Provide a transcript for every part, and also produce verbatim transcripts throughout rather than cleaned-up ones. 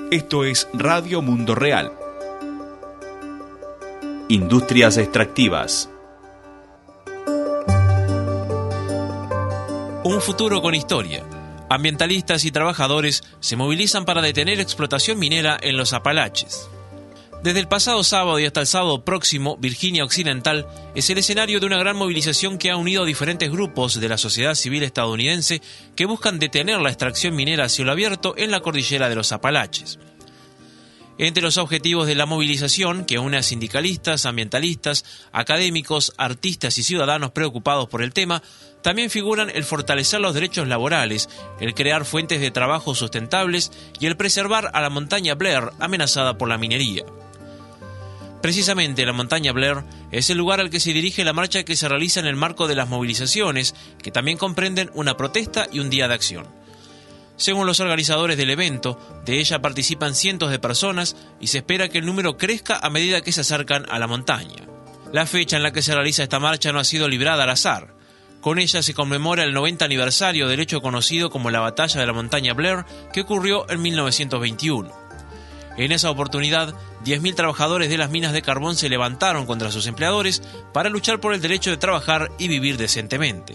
Esto es Radio Mundo Real. Industrias extractivas. Un futuro con historia. Ambientalistas y trabajadores se movilizan para detener explotación minera en los Apalaches. Desde el pasado sábado y hasta el sábado próximo, Virginia Occidental es el escenario de una gran movilización que ha unido a diferentes grupos de la sociedad civil estadounidense que buscan detener la extracción minera a cielo abierto en la cordillera de los Apalaches. Entre los objetivos de la movilización, que une a sindicalistas, ambientalistas, académicos, artistas y ciudadanos preocupados por el tema, también figuran el fortalecer los derechos laborales, el crear fuentes de trabajo sustentables y el preservar a la montaña Blair amenazada por la minería. Precisamente la montaña Blair es el lugar al que se dirige la marcha que se realiza en el marco de las movilizaciones, que también comprenden una protesta y un día de acción. Según los organizadores del evento, de ella participan cientos de personas y se espera que el número crezca a medida que se acercan a la montaña. La fecha en la que se realiza esta marcha no ha sido librada al azar. Con ella se conmemora el noventa aniversario del hecho conocido como la Batalla de la Montaña Blair, que ocurrió en mil novecientos veintiuno. En esa oportunidad, diez mil trabajadores de las minas de carbón se levantaron contra sus empleadores para luchar por el derecho de trabajar y vivir decentemente.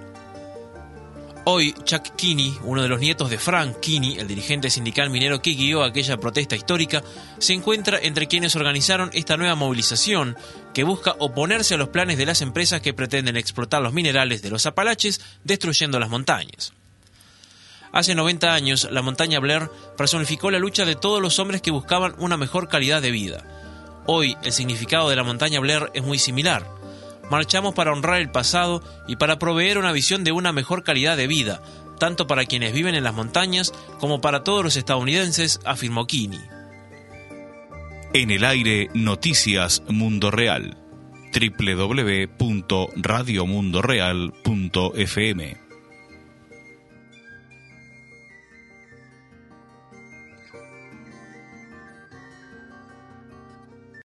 Hoy, Chuck Kinney, uno de los nietos de Frank Kinney, el dirigente sindical minero que guió aquella protesta histórica, se encuentra entre quienes organizaron esta nueva movilización que busca oponerse a los planes de las empresas que pretenden explotar los minerales de los Apalaches, destruyendo las montañas. Hace noventa años, la montaña Blair personificó la lucha de todos los hombres que buscaban una mejor calidad de vida. Hoy, el significado de la montaña Blair es muy similar. Marchamos para honrar el pasado y para proveer una visión de una mejor calidad de vida, tanto para quienes viven en las montañas como para todos los estadounidenses, afirmó Kinney. En el aire, Noticias Mundo Real. doble u doble u doble u punto radio mundo real punto efe eme